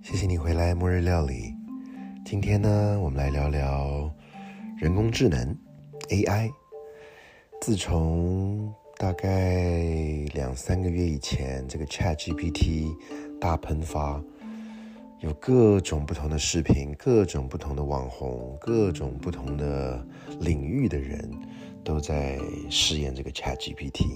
谢谢你回来末日料理。今天呢，我们来聊聊人工智能 AI。自从大概2-3个月以前，这个 ChatGPT 大喷发，有各种不同的视频，各种不同的网红，各种不同的领域的人都在试验这个 ChatGPT。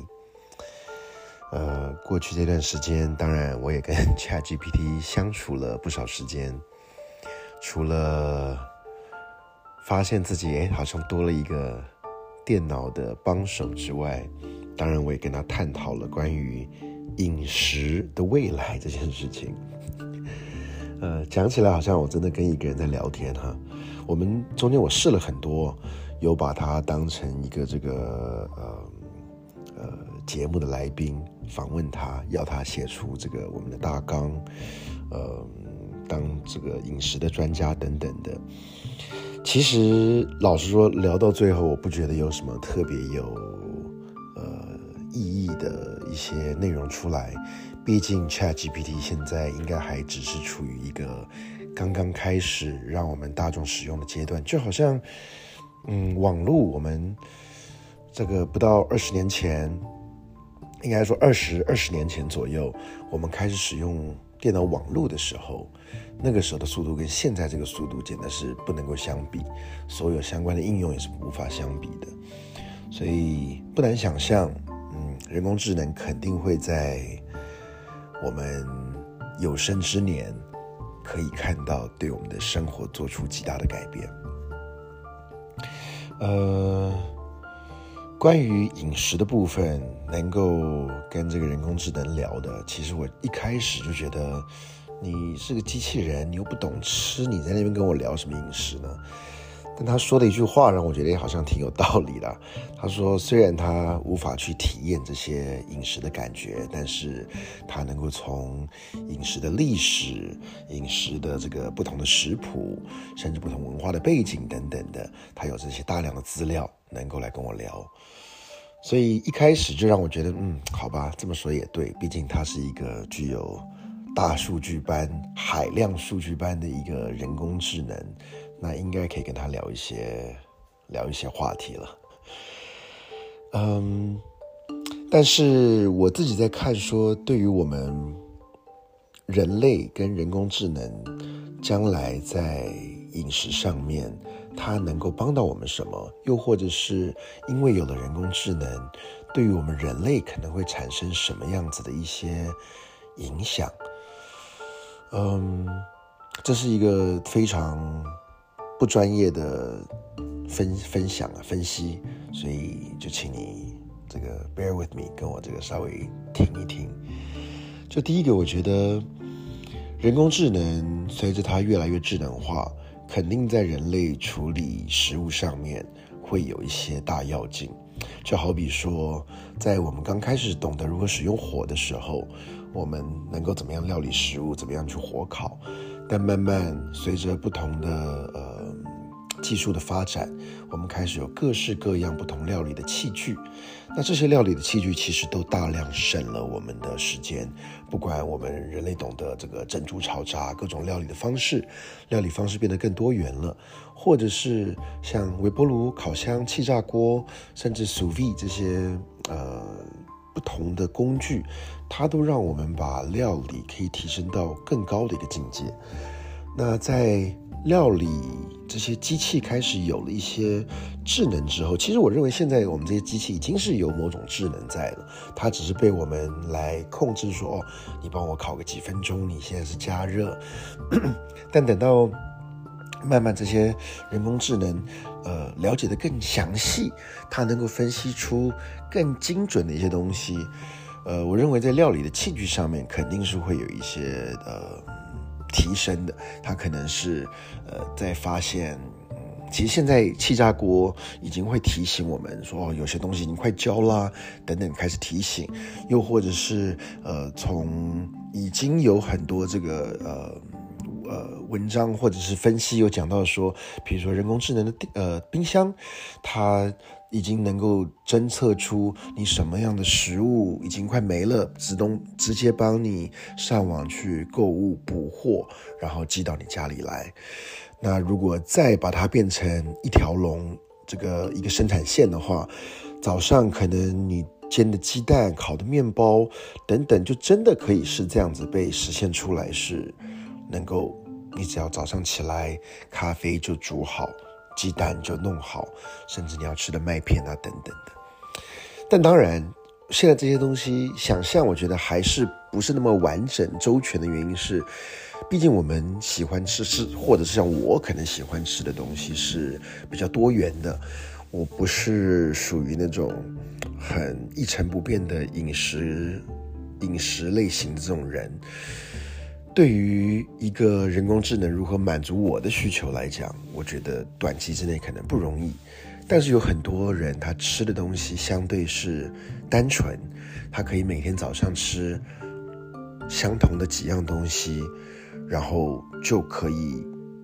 过去这段时间，当然我也跟 ChatGPT 相处了不少时间，除了发现自己好像多了一个电脑的帮手之外，当然我也跟他探讨了关于饮食的未来这件事情。讲起来好像我真的跟一个人在聊天哈。我们中间我试了很多，有把它当成一个这个节目的来宾，访问他，要他写出这个我们的大纲，当这个饮食的专家等等的。其实老实说，聊到最后，我不觉得有什么特别有意义的一些内容出来。毕竟 ChatGPT 现在应该还只是处于一个刚刚开始让我们大众使用的阶段，就好像网络我们这个不到20年前，应该说20年前左右，我们开始使用电脑网络的时候，那个时候的速度跟现在这个速度简直是不能够相比，所有相关的应用也是无法相比的。所以不难想象，人工智能肯定会在我们有生之年可以看到对我们的生活做出极大的改变。关于饮食的部分，能够跟这个人工智能聊的，其实我一开始就觉得你是个机器人，你又不懂吃，你在那边跟我聊什么饮食呢？但他说的一句话让我觉得好像挺有道理的。他说虽然他无法去体验这些饮食的感觉，但是他能够从饮食的历史、饮食的这个不同的食谱，甚至不同文化的背景等等的，他有这些大量的资料能够来跟我聊。所以一开始就让我觉得好吧，这么说也对，毕竟它是一个具有大数据般、海量数据般的一个人工智能，那应该可以跟他聊一些话题了。但是我自己在看说，对于我们人类跟人工智能将来在饮食上面，它能够帮到我们什么？又或者是因为有了人工智能，对于我们人类可能会产生什么样子的一些影响？这是一个非常不专业的分析，所以就请你这个 bear with me， 跟我这个稍微听一听。就第一个，我觉得人工智能随着它越来越智能化，肯定在人类处理食物上面会有一些大跃进。就好比说，在我们刚开始懂得如何使用火的时候，我们能够怎么样料理食物，怎么样去火烤。但慢慢随着不同的技术的发展，我们开始有各式各样不同料理的器具。那这些料理的器具其实都大量省了我们的时间，不管我们人类懂得这个蒸煮炒炸各种料理的方式，料理方式变得更多元了，或者是像微波炉、烤箱、气炸锅，甚至 sous vide 这些不同的工具，它都让我们把料理可以提升到更高的一个境界。那在料理这些机器开始有了一些智能之后，其实我认为现在我们这些机器已经是有某种智能在了，它只是被我们来控制说，你帮我烤个几分钟，你现在是加热。但等到慢慢这些人工智能了解得更详细，它能够分析出更精准的一些东西。我认为在料理的器具上面肯定是会有一些提升的。它可能是在发现其实现在气炸锅已经会提醒我们说，有些东西已经快焦啦等等，开始提醒。又或者是从已经有很多这个文章或者是分析有讲到说，比如说人工智能的冰箱，它已经能够侦测出你什么样的食物已经快没了，直接帮你上网去购物补货，然后寄到你家里来。那如果再把它变成一条龙，一个生产线的话，早上可能你煎的鸡蛋、烤的面包等等，就真的可以是这样子被实现出来，是能够你只要早上起来，咖啡就煮好，鸡蛋就弄好，甚至你要吃的麦片啊等等的。但当然现在这些东西想象我觉得还是不是那么完整周全的原因是，毕竟我们喜欢吃或者是像我可能喜欢吃的东西是比较多元的，我不是属于那种很一成不变的饮食类型的这种人。对于一个人工智能如何满足我的需求来讲，我觉得短期之内可能不容易。但是有很多人他吃的东西相对是单纯，他可以每天早上吃相同的几样东西，然后就可以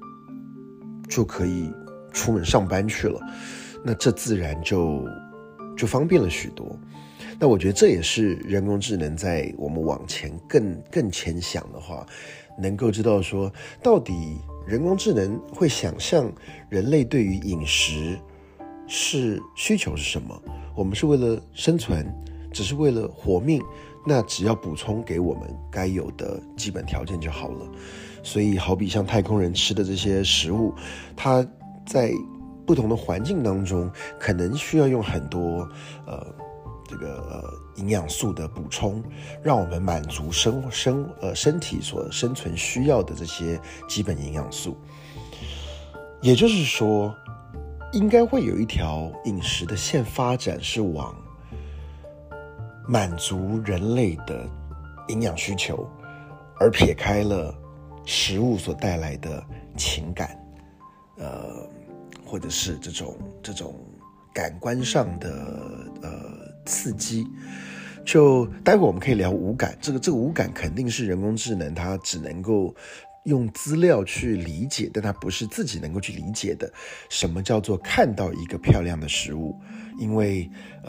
出门上班去了，那这自然就方便了许多。那我觉得这也是人工智能在我们往前更前想的话，能够知道说到底人工智能会想象人类对于饮食需求是什么，我们是为了生存，只是为了活命，那只要补充给我们该有的基本条件就好了。所以好比像太空人吃的这些食物，它在不同的环境当中可能需要用很多营养素的补充，让我们满足身体所生存需要的这些基本营养素。也就是说，应该会有一条饮食的线发展是往满足人类的营养需求，而撇开了食物所带来的情感，或者是这种感官上的刺激。就待会我们可以聊五感，这个五感肯定是人工智能它只能够用资料去理解，但它不是自己能够去理解的。什么叫做看到一个漂亮的食物？因为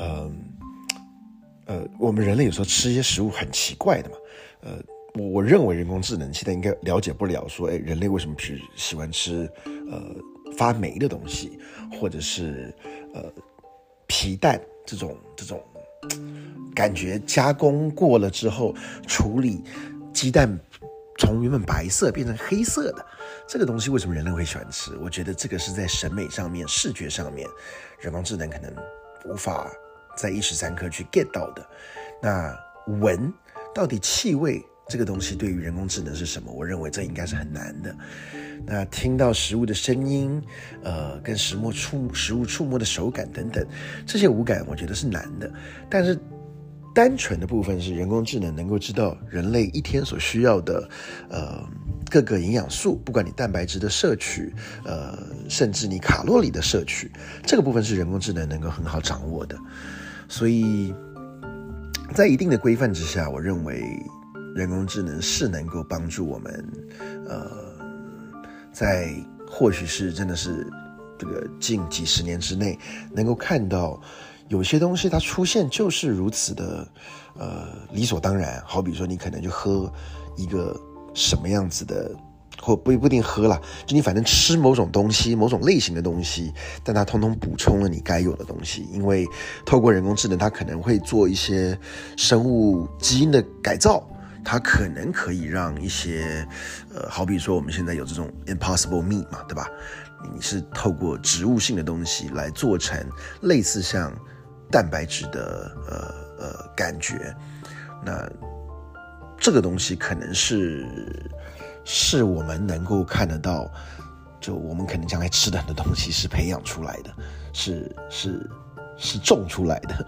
我们人类有时候吃一些食物很奇怪的嘛，我认为人工智能现在应该了解不了说，人类为什么喜欢吃发霉的东西，或者是皮蛋这种感觉加工过了之后处理鸡蛋从原本白色变成黑色的这个东西，为什么人类会喜欢吃？我觉得这个是在审美上面、视觉上面，人工智能可能无法在一时三刻去 get 到的。那闻到底气味这个东西对于人工智能是什么？我认为这应该是很难的。那听到食物的声音，跟食物触摸的手感等等，这些五感我觉得是难的。但是单纯的部分是人工智能能够知道人类一天所需要的各个营养素，不管你蛋白质的摄取，甚至你卡路里的摄取，这个部分是人工智能能够很好掌握的。所以在一定的规范之下，我认为人工智能是能够帮助我们在或许是真的是这个近几十年之内能够看到有些东西它出现就是如此的理所当然。好比说你可能就喝一个什么样子的，或不一定喝啦，就你反正吃某种东西某种类型的东西，但它通通补充了你该有的东西。因为透过人工智能它可能会做一些生物基因的改造，它可能可以让一些好比说我们现在有这种 Impossible Meat 嘛，对吧？你是透过植物性的东西来做成类似像蛋白质的感觉，那这个东西可能是我们能够看得到，就我们可能将来吃的很多东西是培养出来的，是种出来的。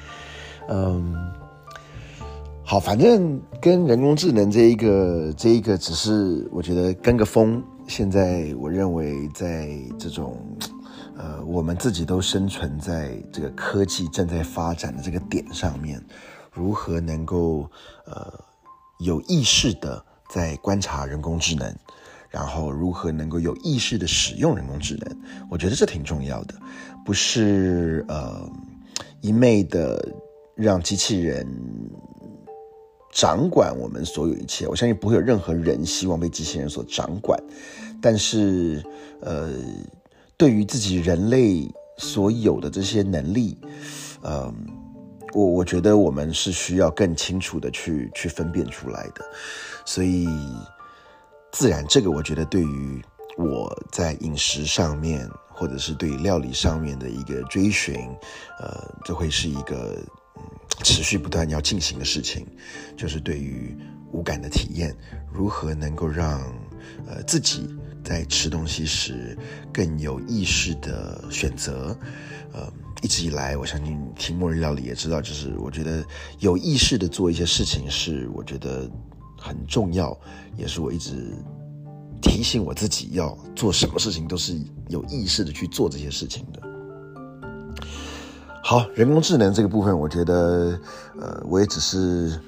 好，反正跟人工智能这一个只是我觉得跟个风。现在我认为在这种我们自己都生存在这个科技正在发展的这个点上面，如何能够有意识的在观察人工智能， 然后如何能够有意识的使用人工智能，我觉得这挺重要的，不是一昧的让机器人掌管我们所有一切。我相信不会有任何人希望被机器人所掌管，但是对于自己人类所有的这些能力，我觉得我们是需要更清楚的去分辨出来的。所以自然这个我觉得对于我在饮食上面或者是对于料理上面的一个追寻，这会是一个持续不断要进行的事情，就是对于五感的体验，如何能够让自己在吃东西时更有意识的选择。一直以来我相信听末日料理也知道，就是我觉得有意识的做一些事情是我觉得很重要，也是我一直提醒我自己要做什么事情都是有意识的去做这些事情的。好，人工智能这个部分我觉得我也只是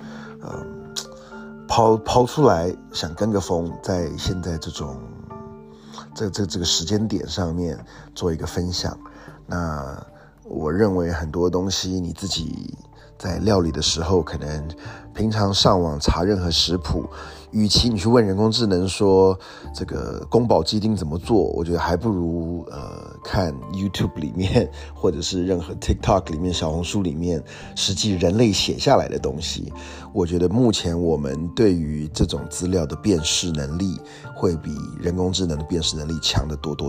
抛出来想跟个风，在现在这种这个时间点上面做一个分享。那我认为很多东西你自己在料理的时候，可能平常上网查任何食谱，与其你去问人工智能说这个宫保鸡丁怎么做，我觉得还不如看 YouTube 里面或者是任何 TikTok 里面、小红书里面实际人类写下来的东西。我觉得目前我们对于这种资料的辨识能力会比人工智能的辨识能力强得多。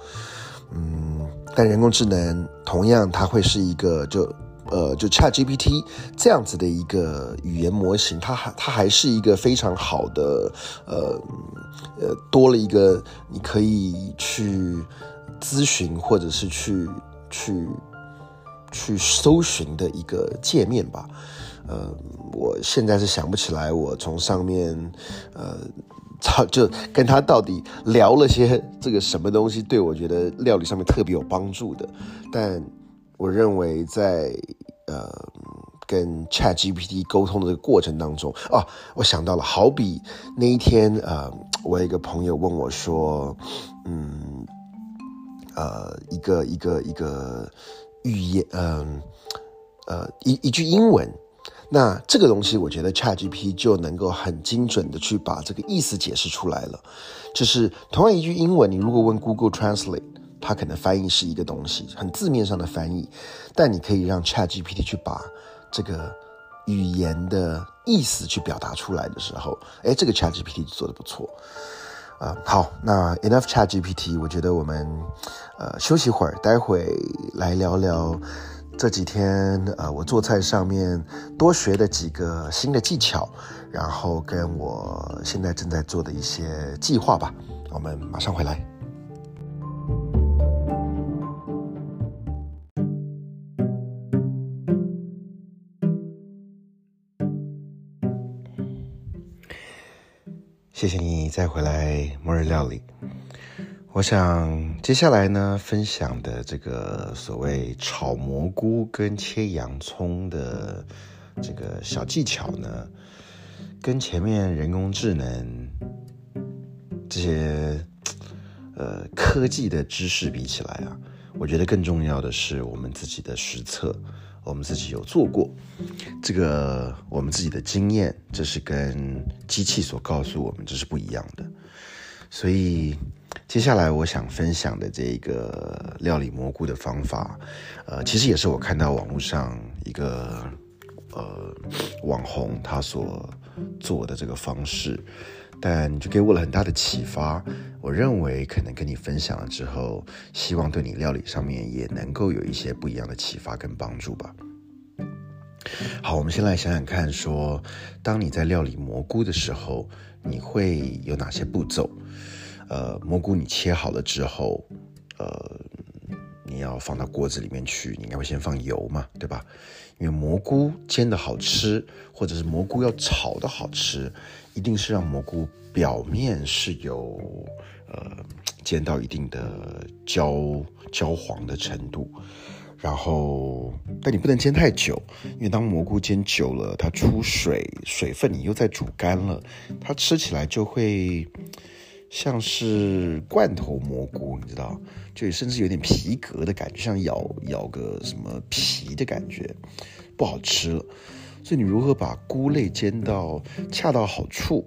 但人工智能同样它会是一个就 ChatGPT 这样子的一个语言模型，它还是一个非常好的多了一个你可以去咨询或者是去搜寻的一个界面吧。我现在是想不起来我从上面就跟他到底聊了些这个什么东西对我觉得料理上面特别有帮助的。但我认为在跟 ChatGPT 沟通的这个过程当中我想到了，好比那一天我有一个朋友问我说一个语言一句英文，那这个东西我觉得 ChatGPT 就能够很精准的去把这个意思解释出来了。就是同样一句英文，你如果问 Google Translate， 它可能翻译是一个东西，很字面上的翻译，但你可以让 ChatGPT 去把这个语言的意思去表达出来的时候，这个 ChatGPT 做得不错。好，那 enough ChatGPT， 我觉得我们休息会儿，待会来聊聊这几天我做菜上面多学的几个新的技巧，然后跟我现在正在做的一些计划吧。我们马上回来。谢谢你再回来末日料理。我想接下来呢分享的这个所谓炒蘑菇跟切洋葱的这个小技巧呢，跟前面人工智能这些科技的知识比起来我觉得更重要的是我们自己的实测，我们自己有做过这个，我们自己的经验，这是跟机器所告诉我们这是不一样的。所以接下来我想分享的这个料理蘑菇的方法，其实也是我看到网络上一个网红他所做的这个方式，但就给我了很大的启发。我认为可能跟你分享了之后，希望对你料理上面也能够有一些不一样的启发跟帮助吧。好，我们先来想想看说，当你在料理蘑菇的时候，你会有哪些步骤？蘑菇你切好了之后，你要放到锅子里面去，你应该会先放油嘛，对吧？因为蘑菇煎的好吃，或者是蘑菇要炒的好吃，一定是让蘑菇表面是有煎到一定的焦黄的程度。然后但你不能煎太久，因为当蘑菇煎久了，它出水分你又再煮干了，它吃起来就会像是罐头蘑菇，你知道，就甚至有点皮革的感觉，像咬个什么皮的感觉，不好吃了。所以你如何把菇类煎到恰到好处？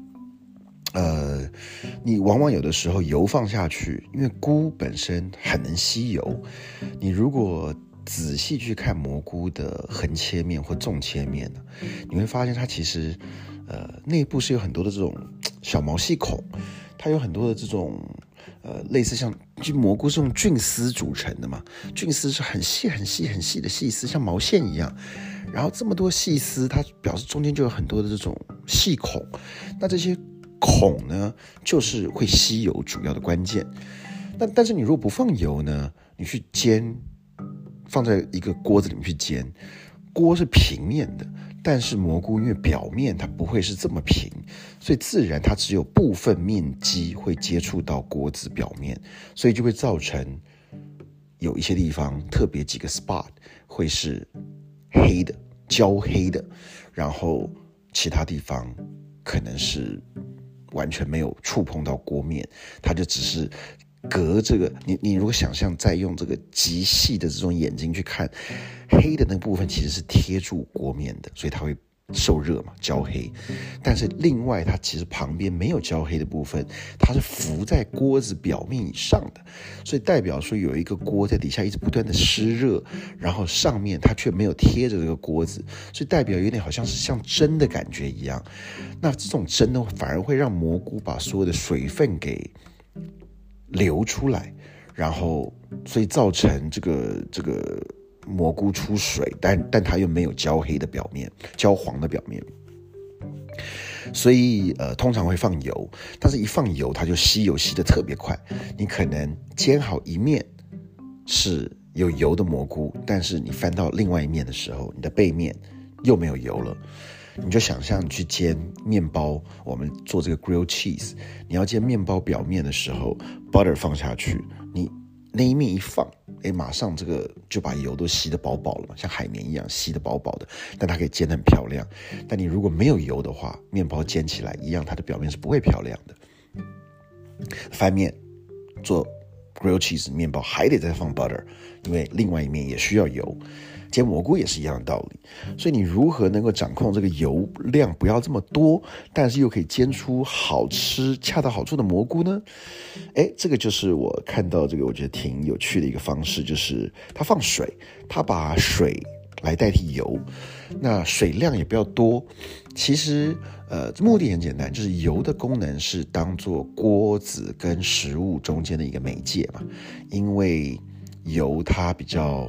你往往有的时候油放下去，因为菇本身很能吸油，你如果仔细去看蘑菇的横切面或纵切面呢，你会发现它其实内部是有很多的这种小毛细孔，它有很多的这种类似像就蘑菇是用菌丝组成的嘛，菌丝是很细很细很细的细丝，像毛线一样，然后这么多细丝，它表示中间就有很多的这种细孔，那这些孔呢就是会吸油主要的关键。但是你如果不放油呢，你去煎，放在一个锅子里面去煎，锅是平面的，但是蘑菇因为表面它不会是这么平，所以自然它只有部分面积会接触到锅子表面，所以就会造成有一些地方特别几个 spot 会是黑的，焦黑的，然后其他地方可能是完全没有触碰到锅面，它就只是隔这个你如果想象再用这个极细的这种眼睛去看，黑的那个部分其实是贴住锅面的，所以它会受热嘛，焦黑。但是另外它其实旁边没有焦黑的部分，它是浮在锅子表面以上的，所以代表说有一个锅在底下一直不断的湿热，然后上面它却没有贴着这个锅子，所以代表有点好像是像蒸的感觉一样。那这种蒸呢，反而会让蘑菇把所有的水分给流出来，然后所以造成这个蘑菇出水，但它又没有焦黑的表面，焦黄的表面，所以通常会放油，但是一放油它就吸油吸得特别快，你可能煎好一面是有油的蘑菇，但是你翻到另外一面的时候，你的背面又没有油了。你就想象你去煎面包，我们做这个 grilled cheese， 你要煎面包表面的时候 butter 放下去，你那一面一放，马上这个就把油都吸得饱饱了嘛，像海绵一样吸得饱饱的，但它可以煎得很漂亮。但你如果没有油的话，面包煎起来一样，它的表面是不会漂亮的。翻面做 grilled cheese 面包还得再放 butter， 因为另外一面也需要油。煎蘑菇也是一样的道理，所以你如何能够掌控这个油量不要这么多，但是又可以煎出好吃恰到好处的蘑菇呢？这个就是我看到这个我觉得挺有趣的一个方式，就是它放水，它把水来代替油，那水量也不要多。其实目的很简单，就是油的功能是当做锅子跟食物中间的一个媒介嘛，因为油它比较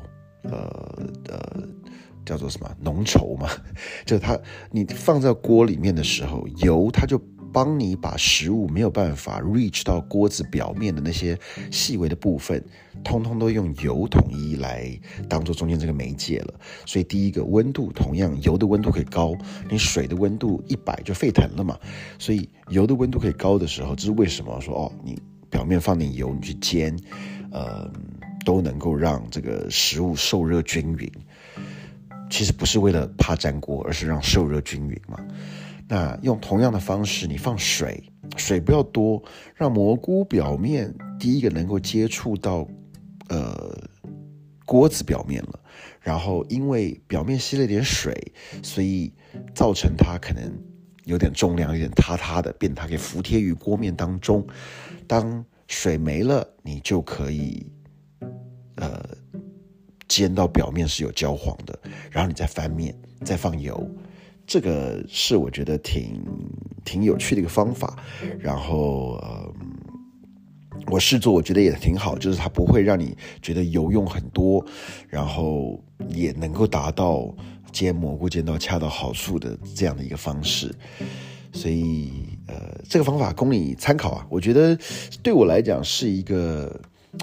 叫做什么浓稠嘛，就是它你放在锅里面的时候，油它就帮你把食物没有办法 reach 到锅子表面的那些细微的部分，通通都用油统一来当做中间这个媒介了。所以第一个温度，同样油的温度可以高，你水的温度100就沸腾了嘛，所以油的温度可以高的时候，这是为什么说你表面放点油，你去煎，都能够让这个食物受热均匀。其实不是为了怕粘锅，而是让受热均匀嘛。那用同样的方式，你放水不要多，让蘑菇表面第一个能够接触到锅子表面了，然后因为表面吸了点水，所以造成它可能有点重量，有点塌塌的，变它可以服贴于锅面当中。当水没了，你就可以煎到表面是有焦黄的，然后你再翻面，再放油，这个是我觉得挺有趣的一个方法。然后我试做，我觉得也挺好，就是它不会让你觉得油用很多，然后也能够达到煎蘑菇煎到恰到好处的这样的一个方式。所以这个方法供你参考啊，我觉得对我来讲是一个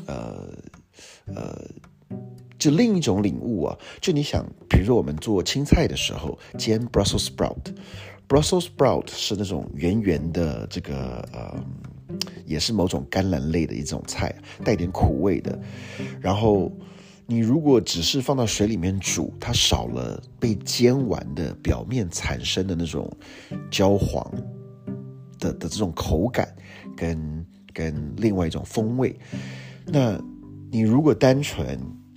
就另一种领悟啊，就你想，比如说我们做青菜的时候，煎 Brussels sprout 是那种圆圆的这个也是某种甘蓝类的一种菜，带点苦味的。然后你如果只是放到水里面煮，它少了被煎完的表面产生的那种焦黄的这种口感， 跟另外一种风味。那你如果单纯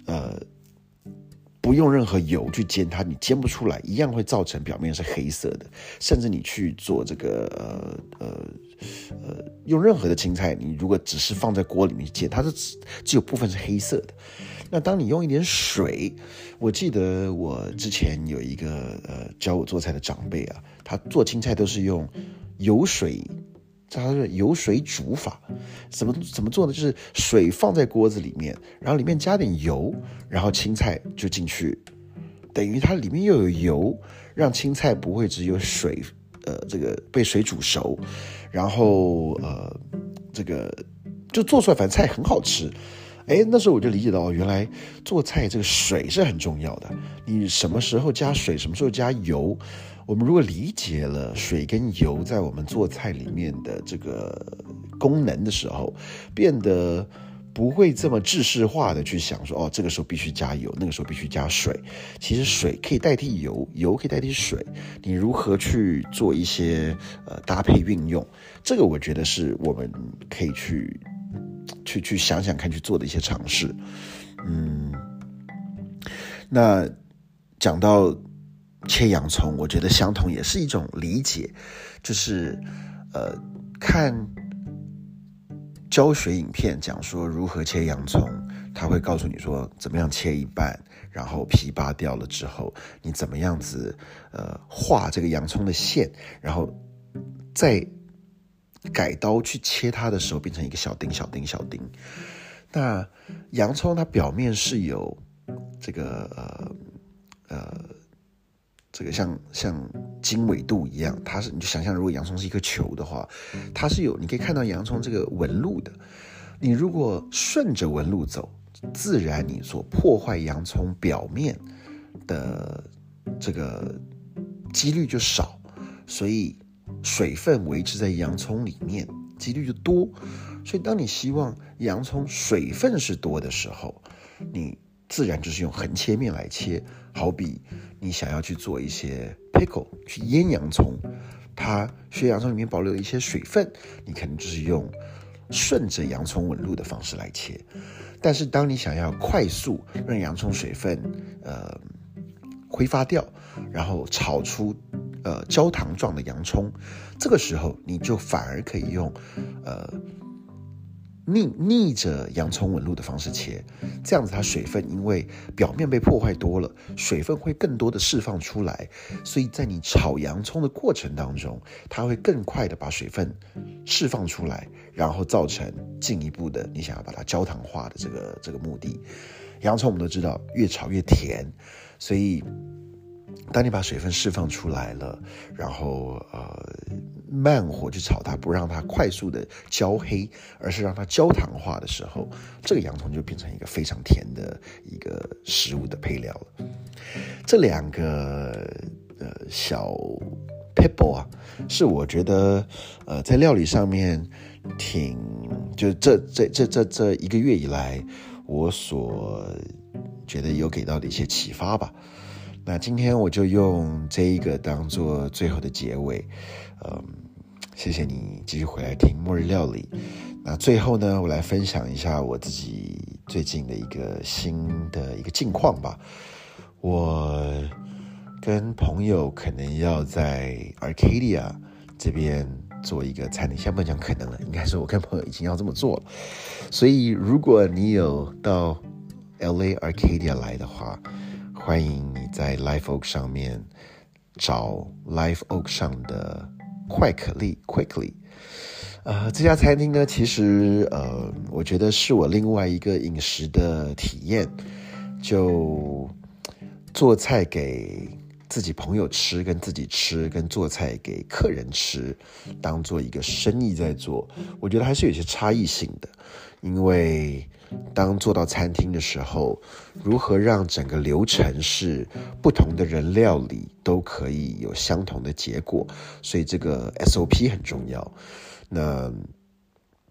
不用任何油去煎它，你煎不出来，一样会造成表面是黑色的。甚至你去做这个用任何的青菜，你如果只是放在锅里面煎，它是只有部分是黑色的。那当你用一点水，我记得我之前有一个教我做菜的长辈啊，他做青菜都是用油水煮法。怎么做呢？就是水放在锅子里面，然后里面加点油，然后青菜就进去，等于它里面又有油，让青菜不会只有水，这个被水煮熟，然后这个就做出来，反正菜很好吃。那时候我就理解到，原来做菜这个水是很重要的。你什么时候加水，什么时候加油，我们如果理解了水跟油在我们做菜里面的这个功能的时候，变得不会这么制式化的去想说，这个时候必须加油，那个时候必须加水。其实水可以代替油，油可以代替水。你如何去做一些搭配运用，这个我觉得是我们可以去想想看，去做的一些尝试。那讲到切洋葱，我觉得相同也是一种理解，就是看教学影片讲说如何切洋葱，他会告诉你说怎么样切一半，然后皮扒掉了之后，你怎么样子画这个洋葱的线，然后再改刀去切它的时候变成一个小丁。那洋葱它表面是有这个这个像经纬度一样，你就想象如果洋葱是一颗球的话，它是有，你可以看到洋葱这个纹路的。你如果顺着纹路走，自然你所破坏洋葱表面的这个几率就少，所以水分维持在洋葱里面几率就多。所以当你希望洋葱水分是多的时候，你自然就是用横切面来切。好比你想要去做一些 pickle 去腌洋葱，它需要洋葱里面保留了一些水分，你可能就是用顺着洋葱纹路的方式来切。但是当你想要快速让洋葱水分挥发掉，然后炒出焦糖状的洋葱，这个时候你就反而可以用逆着洋葱纹路的方式切，这样子它水分因为表面被破坏多了，水分会更多的释放出来，所以在你炒洋葱的过程当中，它会更快的把水分释放出来，然后造成进一步的你想要把它焦糖化的这个目的。洋葱我们都知道越炒越甜，所以当你把水分释放出来了，然后慢火去炒它，不让它快速的焦黑，而是让它焦糖化的时候，这个洋葱就变成一个非常甜的一个食物的配料了。这两个小 pebble 啊，是我觉得在料理上面就这一个月以来，我所觉得有给到的一些启发吧。那今天我就用这一个当做最后的结尾，谢谢你继续回来听末日料理。那最后呢，我来分享一下我自己最近的一个新的一个近况吧。我跟朋友可能要在 Arcadia 这边做一个餐厅，现在不能讲可能了，应该是我跟朋友已经要这么做了。所以如果你有到 LA Arcadia 来的话，欢迎你在 Live Oak 上面找 Live Oak 上的快可丽 Quickly。这家餐厅呢，其实我觉得是我另外一个饮食的体验，就做菜给自己朋友吃，跟自己吃，跟做菜给客人吃，当做一个生意在做，我觉得还是有些差异性的。因为当做到餐厅的时候，如何让整个流程是不同的人料理都可以有相同的结果，所以这个 SOP 很重要。那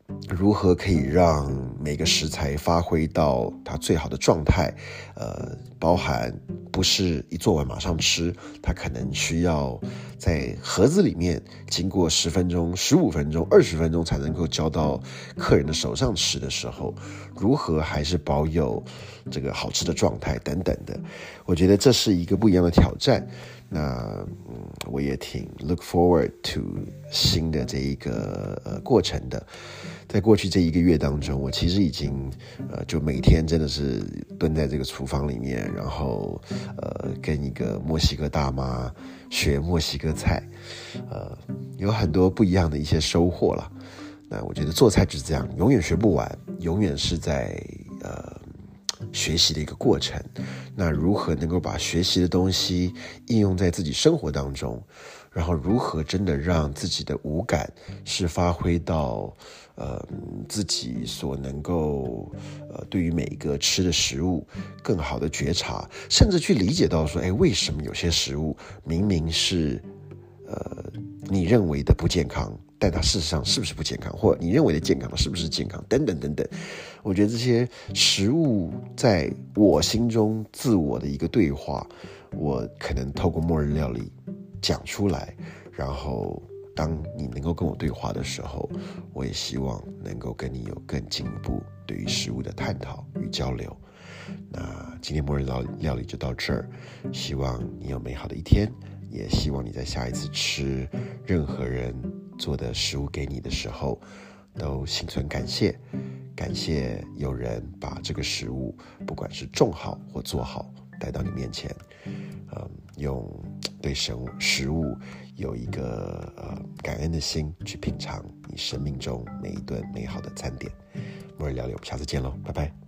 如何可以让每个食材发挥到它最好的状态，包含不是一做完马上吃，它可能需要在盒子里面经过10分钟、15分钟、20分钟才能够交到客人的手上吃的时候，如何还是保有这个好吃的状态等等的，我觉得这是一个不一样的挑战。那我也挺 look forward to 新的这一个过程的。在过去这1个月当中，我其实已经就每天真的是蹲在这个厨房里面，然后跟一个墨西哥大妈学墨西哥菜，有很多不一样的一些收获了。那我觉得做菜就是这样，永远学不完，永远是在学习的一个过程。那如何能够把学习的东西应用在自己生活当中，然后如何真的让自己的五感是发挥到自己所能够对于每一个吃的食物更好的觉察，甚至去理解到说，为什么有些食物明明是你认为的不健康，但它事实上是不是不健康，或你认为的健康是不是健康，等等等等。我觉得这些食物在我心中自我的一个对话，我可能透过末日料理讲出来，然后当你能够跟我对话的时候，我也希望能够跟你有更进一步对于食物的探讨与交流。那今天末日料理就到这儿，希望你有美好的一天，也希望你在下一次吃任何人做的食物给你的时候，都心存感谢，感谢有人把这个食物不管是种好或做好带到你面前，用对食物有一个感恩的心去品尝你生命中每一顿美好的餐点。末日料理，我们下次见喽，拜拜。